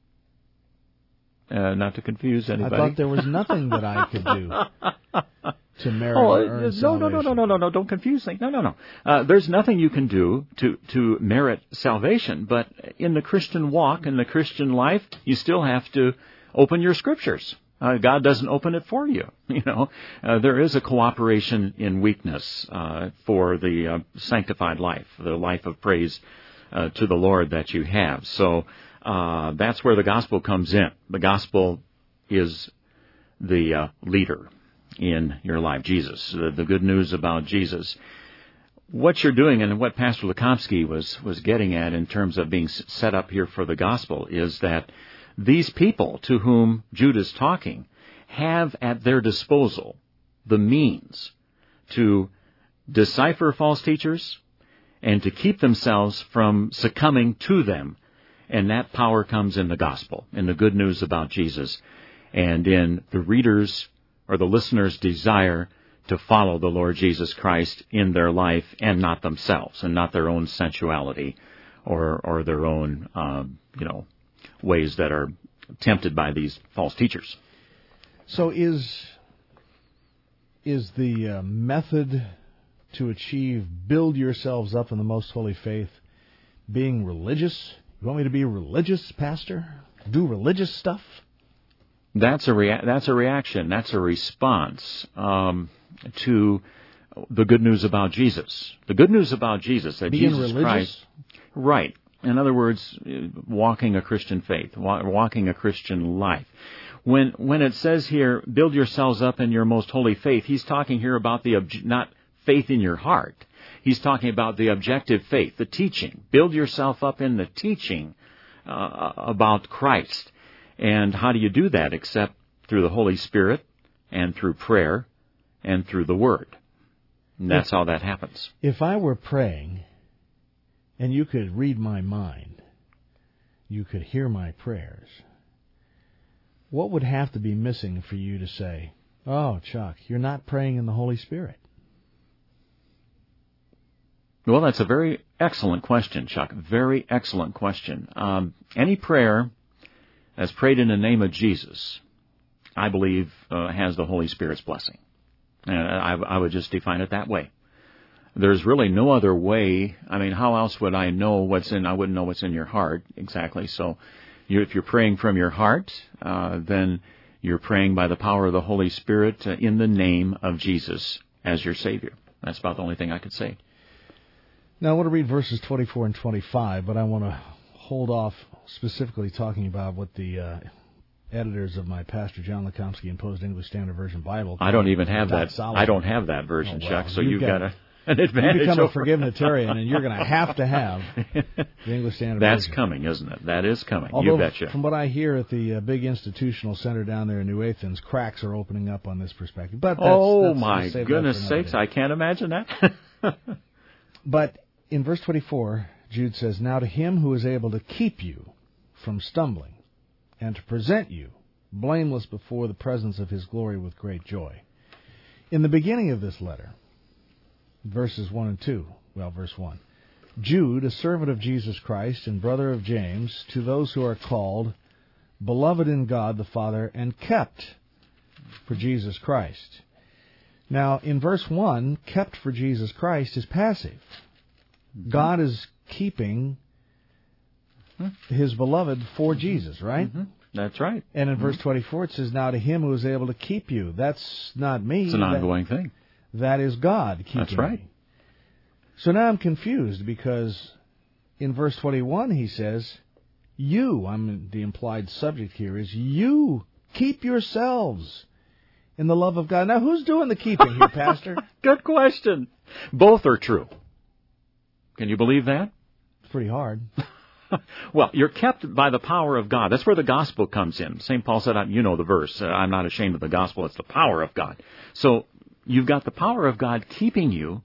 Uh, not to confuse anybody. I thought there was nothing that I could do to merit oh, or earn no, salvation. no, no, no, no, no, no, don't confuse things. No, no, no. Uh, there's nothing you can do to, to merit salvation, but in the Christian walk, in the Christian life, you still have to open your Scriptures. Uh, God doesn't open it for you. You know, uh, there is a cooperation in weakness uh, for the uh, sanctified life, the life of praise uh, to the Lord that you have. So uh, that's where the gospel comes in. The gospel is the uh, leader in your life, Jesus. The, the good news about Jesus. What you're doing, and what Pastor Lukomsky was was getting at in terms of being set up here for the gospel, is that these people to whom Jude is talking have at their disposal the means to decipher false teachers and to keep themselves from succumbing to them. And that power comes in the gospel, in the good news about Jesus, and in the readers' or the listeners' desire to follow the Lord Jesus Christ in their life, and not themselves, and not their own sensuality or or their own, um, you know, ways that are tempted by these false teachers. So is is the uh, method to achieve build yourselves up in the most holy faith being religious? You want me to be religious, Pastor? Do religious stuff? That's a rea- that's a reaction. That's a response um, to the good news about Jesus. The good news about Jesus, that Being Jesus religious? Christ, right? In other words, walking a Christian faith, walking a Christian life. When when it says here, build yourselves up in your most holy faith, he's talking here about the obj- not faith in your heart. He's talking about the objective faith, the teaching. Build yourself up in the teaching uh, about Christ. And how do you do that except through the Holy Spirit and through prayer and through the Word? And that's if, how that happens. If I were praying and you could read my mind, you could hear my prayers, what would have to be missing for you to say, oh, Chuck, you're not praying in the Holy Spirit? Well, that's a very excellent question, Chuck. Very excellent question. Um, any prayer as prayed in the name of Jesus, I believe, uh, has the Holy Spirit's blessing. And I, I would just define it that way. There's really no other way. I mean, how else would I know what's in, I wouldn't know what's in your heart exactly. So you, if you're praying from your heart, uh, then you're praying by the power of the Holy Spirit uh, in the name of Jesus as your Savior. That's about the only thing I could say. Now, I want to read verses twenty-four and twenty-five, but I want to hold off specifically talking about what the uh, editors of my Pastor John Lukomsky Imposed English Standard Version Bible. I don't even have that. Solid. I don't have that version, oh, well, Chuck. So you've, you've got, got a, an advantage. You become over. a forgivenitarian, and you're going to have to have the English Standard That's Version. That's coming, isn't it? That is coming. Although, you betcha. From what I hear at the uh, big institutional center down there in New Athens, cracks are opening up on this perspective. But that's, oh that's, my goodness sakes! Day. I can't imagine that. But in verse twenty-four, Jude says, "Now to him who is able to keep you from stumbling, and to present you blameless before the presence of his glory with great joy." In the beginning of this letter, verses one and two, well, verse one, Jude, a servant of Jesus Christ and brother of James, to those who are called, beloved in God the Father, and kept for Jesus Christ. Now, in verse one, kept for Jesus Christ is passive. Mm-hmm. God is keeping his beloved for Jesus, right? Mm-hmm. That's right. And in mm-hmm. verse twenty-four, it says, "Now to him who is able to keep you." That's not me. It's an ongoing that, thing. that is God keeping That's right. me. So now I'm confused because in verse twenty-one he says, you, I'm the implied subject here is you keep yourselves in the love of God. Now who's doing the keeping here, Pastor? Good question. Both are true. Can you believe that? It's pretty hard. Well, you're kept by the power of God. That's where the gospel comes in. Saint Paul said, you know the verse, I'm not ashamed of the gospel. It's the power of God. So you've got the power of God keeping you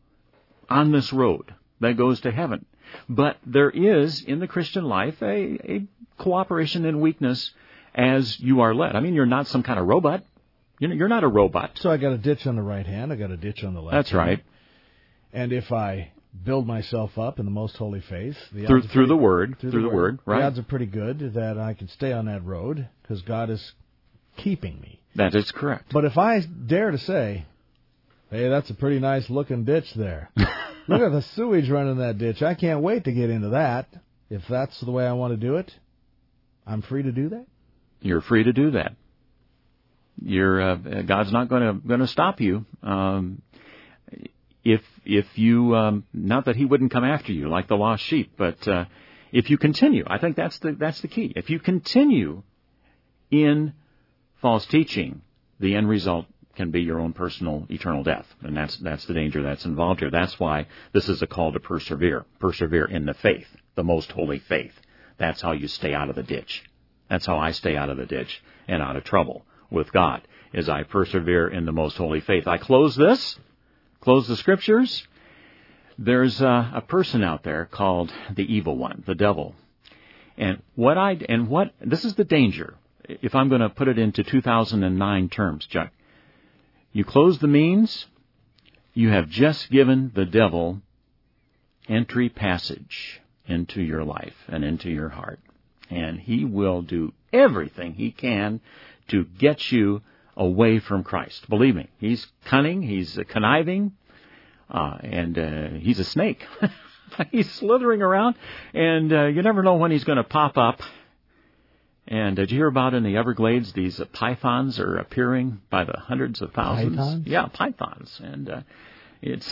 on this road that goes to heaven. But there is, in the Christian life, a, a cooperation in weakness as you are led. I mean, you're not some kind of robot. You're, you're not a robot. So I got a ditch on the right hand. I got a ditch on the left That's hand. right. And if I build myself up in the most holy faith, the through, odds through pretty, the Word, through, through the, the word, word, right? the odds are pretty good that I can stay on that road because God is keeping me. That is correct. But if I dare to say, hey, that's a pretty nice looking ditch there. Look at the sewage running in that ditch. I can't wait to get into that. If that's the way I want to do it, I'm free to do that? You're free to do that. You're uh, God's not going to going to stop you. Um, if if you um, not that He wouldn't come after you like the lost sheep, but uh, if you continue, I think that's the that's the key. If you continue in false teaching, the end result can be your own personal eternal death, and that's that's the danger that's involved here. That's why this is a call to persevere, persevere in the faith, the most holy faith. That's how you stay out of the ditch. That's how I stay out of the ditch and out of trouble with God, is I persevere in the most holy faith. I close this, close the Scriptures. There's a, a person out there called the evil one, the devil. And what I and what this is the danger. If I'm going to put it into two thousand nine terms, Chuck, you close the means, you have just given the devil entry passage into your life and into your heart. And he will do everything he can to get you away from Christ. Believe me, he's cunning, he's conniving, uh, and uh, he's a snake. He's slithering around, and uh, you never know when he's going to pop up. And did you hear about in the Everglades, these uh, pythons are appearing by the hundreds of thousands? Pythons? Yeah, pythons. And uh, it's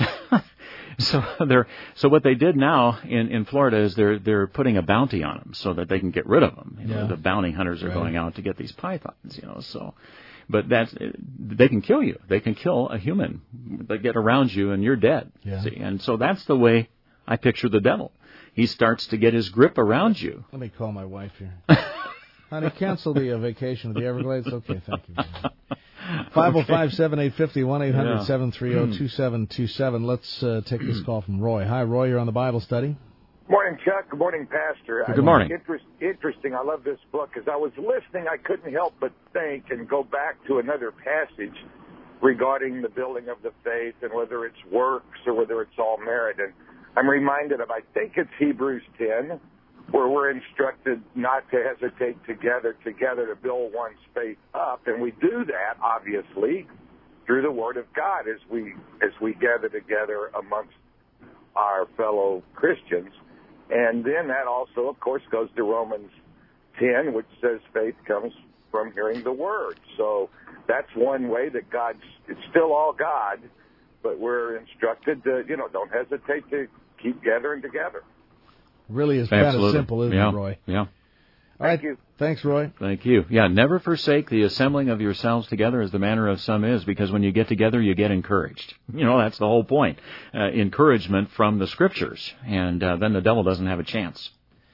so they're so what they did now in, in Florida is they're they're putting a bounty on them so that they can get rid of them. You know, Yeah. the bounty hunters are Right. going out to get these pythons. You know, so but that's they can kill you. They can kill a human. They get around you and you're dead. Yeah. See? And so that's the way I picture the devil. He starts to get his grip around you. Let me call my wife here. Honey, cancel the uh, vacation to the Everglades. Okay, thank you. five oh five, seven eight five oh, one eight hundred, seven three zero, two seven two seven. Let's uh, take this call from Roy. Hi, Roy. You're on the Bible study. Morning, Chuck. Good morning, Pastor. Good morning. Interest, interesting. I love this book. As I was listening, I couldn't help but think and go back to another passage regarding the building of the faith and whether it's works or whether it's all merit. And I'm reminded of, I think it's Hebrews ten, where we're instructed not to hesitate together, together to build one's faith up. And we do that, obviously, through the Word of God as we as we gather together amongst our fellow Christians. And then that also, of course, goes to Romans ten, which says faith comes from hearing the Word. So that's one way that God's, it's still all God, but we're instructed to, you know, don't hesitate to keep gathering together. Really is kind of Absolutely. simple, isn't yeah. it, Roy? Yeah. All right. Thank you. Thanks, Roy. Thank you. Yeah, never forsake the assembling of yourselves together as the manner of some is, because when you get together, you get encouraged. You know, that's the whole point. Uh, encouragement from the Scriptures, and uh, then the devil doesn't have a chance.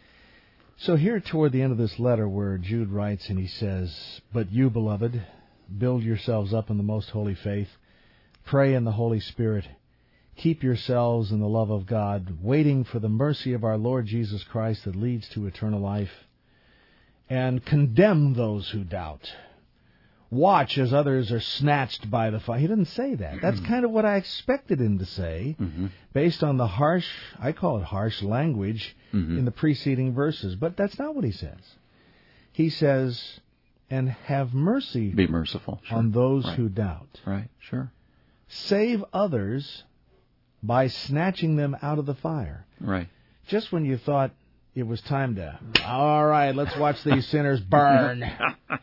So here toward the end of this letter where Jude writes and he says, "But you, beloved, build yourselves up in the most holy faith, pray in the Holy Spirit, keep yourselves in the love of God, waiting for the mercy of our Lord Jesus Christ that leads to eternal life, and condemn those who doubt. Watch as others are snatched by the fire." He didn't say that. That's kind of what I expected him to say, Mm-hmm. based on the harsh, I call it harsh language Mm-hmm. in the preceding verses. But that's not what he says. He says, "And have mercy Be merciful. Sure. on those Right. who doubt. Right, sure. Save others by snatching them out of the fire." Right. Just when you thought it was time to, all right, let's watch these sinners burn.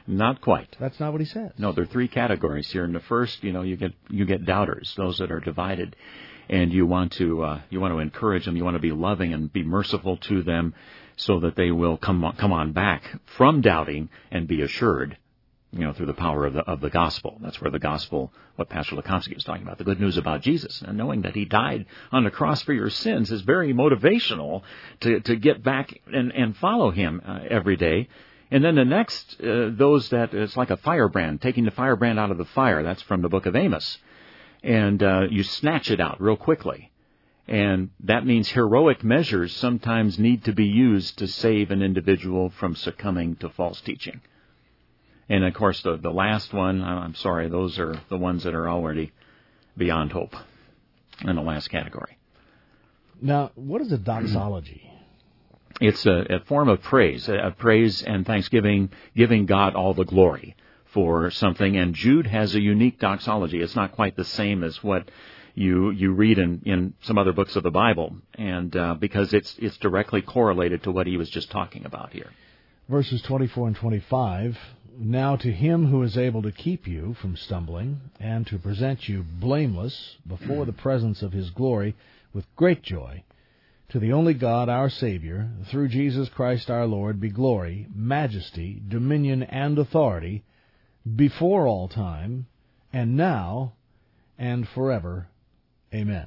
Not quite. That's not what he says. No, there are three categories here. In the first, you know, you get you get doubters, those that are divided, and you want to uh, you want to encourage them. You want to be loving and be merciful to them, so that they will come on, come on back from doubting and be assured, you know, through the power of the of the gospel. That's where the gospel, what Pastor Lekomsky was talking about, the good news about Jesus, and knowing that he died on the cross for your sins is very motivational to to get back and and follow him uh, every day. And then the next, uh, those that, it's like a firebrand, taking the firebrand out of the fire. That's from the book of Amos. And uh, you snatch it out real quickly. And that means heroic measures sometimes need to be used to save an individual from succumbing to false teaching. And, of course, the, the last one, I'm sorry, those are the ones that are already beyond hope in the last category. Now, what is a doxology? It's a, a form of praise, a praise and thanksgiving, giving God all the glory for something. And Jude has a unique doxology. It's not quite the same as what you you read in, in some other books of the Bible, and uh, because it's it's directly correlated to what he was just talking about here. Verses twenty-four and twenty-five, now to him who is able to keep you from stumbling and to present you blameless before the presence of his glory with great joy, to the only God, our Savior, through Jesus Christ our Lord, be glory, majesty, dominion, and authority, before all time, and now, and forever. Amen.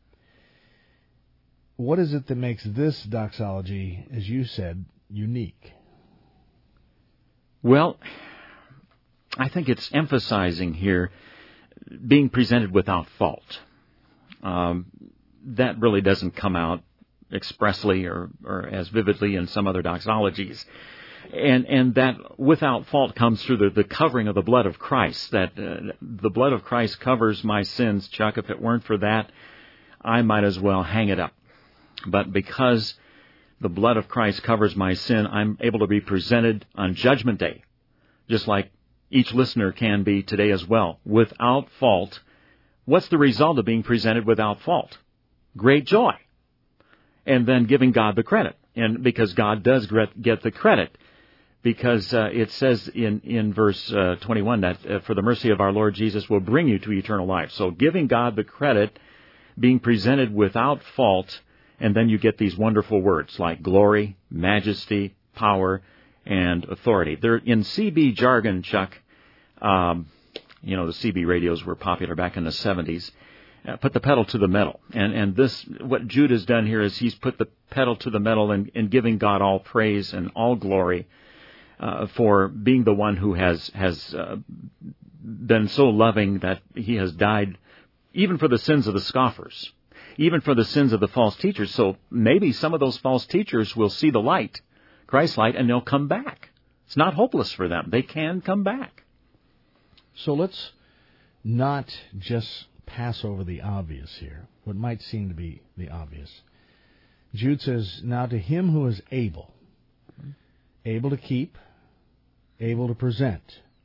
What is it that makes this doxology, as you said, unique? Well, I think it's emphasizing here being presented without fault. Um, that really doesn't come out expressly or, or as vividly in some other doxologies. And and that without fault comes through the, the covering of the blood of Christ, that uh, the blood of Christ covers my sins. Chuck, if it weren't for that, I might as well hang it up. But because the blood of Christ covers my sin, I'm able to be presented on Judgment Day, just like each listener can be today as well, without fault. What's the result of being presented without fault? Great joy. And then giving God the credit. And because God does get the credit. Because uh, it says in, in verse uh, twenty-one that uh, for the mercy of our Lord Jesus will bring you to eternal life. So giving God the credit, being presented without fault, and then you get these wonderful words like glory, majesty, power, and authority. They're in C B jargon, Chuck. Um, you know, the C B radios were popular back in the seventies. Uh, put the pedal to the metal. And and this, what Jude has done here is he's put the pedal to the metal in, in giving God all praise and all glory uh, for being the one who has, has uh, been so loving that he has died even for the sins of the scoffers, even for the sins of the false teachers. So maybe some of those false teachers will see the light, Christ's light, and they'll come back. It's not hopeless for them. They can come back. So let's not just pass over the obvious here, what might seem to be the obvious. Jude says, now to him who is able, able to keep, able to present.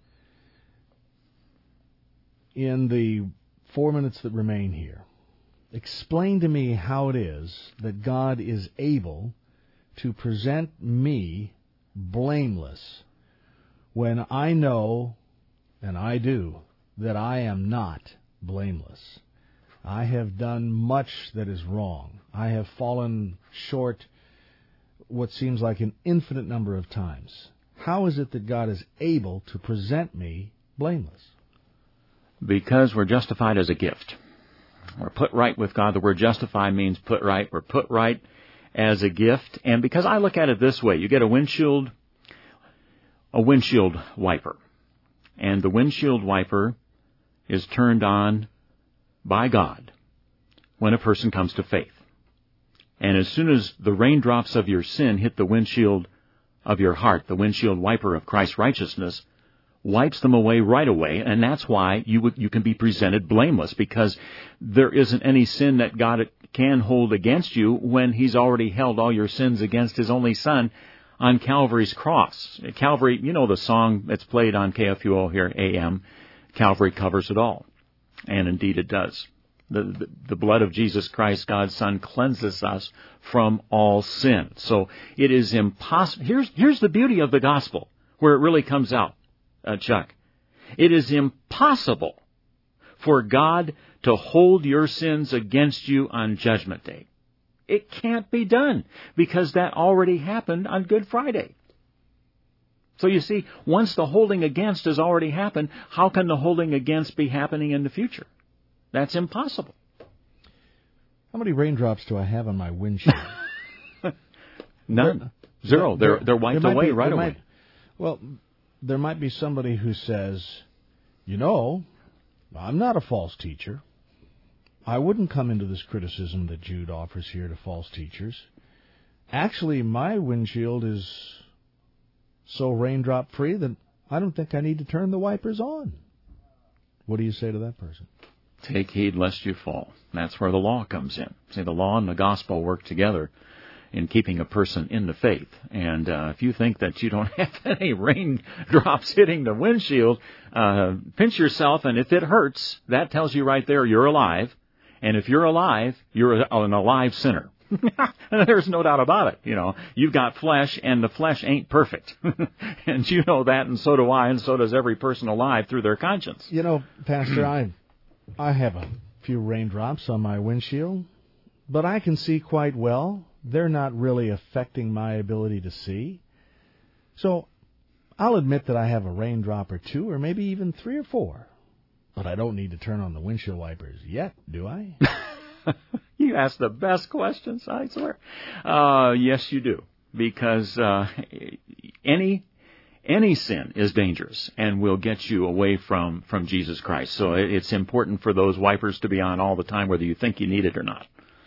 In the four minutes that remain here, explain to me how it is that God is able to present me blameless when I know, and I do, that I am not blameless. I have done much that is wrong. I have fallen short what seems like an infinite number of times. How is it that God is able to present me blameless? Because we're justified as a gift. We're put right with God. The word justify means put right. We're put right as a gift. And because I look at it this way, you get a windshield, a windshield wiper. And the windshield wiper is turned on by God when a person comes to faith. And as soon as the raindrops of your sin hit the windshield of your heart, the windshield wiper of Christ's righteousness wipes them away right away, and that's why you you can be presented blameless, because there isn't any sin that God can hold against you when He's already held all your sins against His only Son on Calvary's cross. Calvary, you know the song that's played on K F U O here, A M, Calvary covers it all. And indeed it does. The, the, the blood of Jesus Christ, God's Son, cleanses us from all sin. So it is impossible. Here's, here's the beauty of the gospel, where it really comes out. uh, Chuck. It is impossible for God to hold your sins against you on Judgment Day. It can't be done because that already happened on Good Friday. So you see, once the holding against has already happened, how can the holding against be happening in the future? That's impossible. How many raindrops do I have on my windshield? None. Zero. They're, they're, they're wiped there away be, right away. Might, well, there might be somebody who says, you know, I'm not a false teacher. I wouldn't come into this criticism that Jude offers here to false teachers. Actually, my windshield is so raindrop-free that I don't think I need to turn the wipers on. What do you say to that person? Take heed lest you fall. That's where the law comes in. See, the law and the gospel work together in keeping a person in the faith. And uh, if you think that you don't have any raindrops hitting the windshield, uh, pinch yourself, and if it hurts, that tells you right there you're alive. And if you're alive, you're an alive sinner. There's no doubt about it. You know, you've got flesh, and the flesh ain't perfect. And you know that, and so do I, and so does every person alive through their conscience. You know, Pastor, I, I have a few raindrops on my windshield, but I can see quite well. They're not really affecting my ability to see. So I'll admit that I have a raindrop or two, or maybe even three or four. But I don't need to turn on the windshield wipers yet, do I? You ask the best questions, I swear. Uh, yes, you do. Because uh, any any sin is dangerous and will get you away from, from Jesus Christ. So it's important for those wipers to be on all the time, whether you think you need it or not.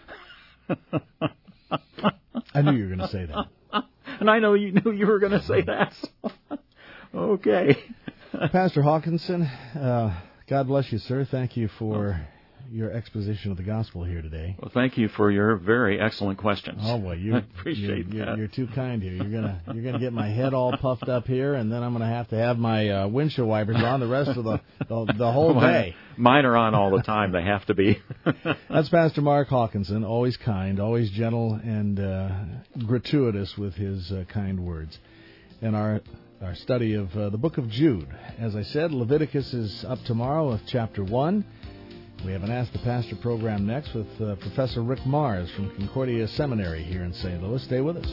I knew you were going to say that. And I know you knew you were going to say that. So. Okay. Pastor Hawkinson, uh, God bless you, sir. Thank you for your exposition of the gospel here today. Well, thank you for your very excellent questions. Oh, well, you, I appreciate you're, that. You're, you're too kind here. You're gonna you're gonna get my head all puffed up here, and then I'm gonna have to have my uh, windshield wipers on the rest of the the, the whole day. Mine are on all the time. They have to be. That's Pastor Mark Hawkinson, always kind, always gentle, and uh, gratuitous with his uh, kind words. And our our study of uh, the book of Jude. As I said, Leviticus is up tomorrow with chapter one. We have an Ask the Pastor program next with uh, Professor Rick Mars from Concordia Seminary here in Saint Louis. Stay with us.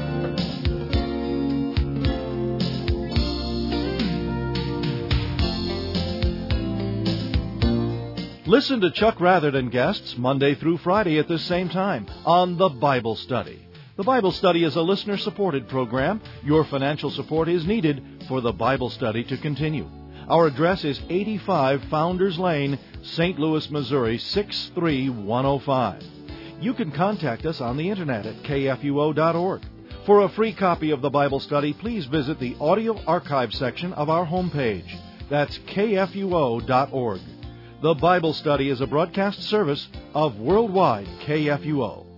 Listen to Chuck Rather and guests Monday through Friday at this same time on The Bible Study. The Bible Study is a listener-supported program. Your financial support is needed for the Bible Study to continue. Our address is eighty-five Founders Lane, Saint Louis, Missouri, six three one oh five. You can contact us on the Internet at K F U O dot org. For a free copy of the Bible Study, please visit the audio archive section of our homepage. That's K F U O dot org. The Bible Study is a broadcast service of Worldwide K F U O.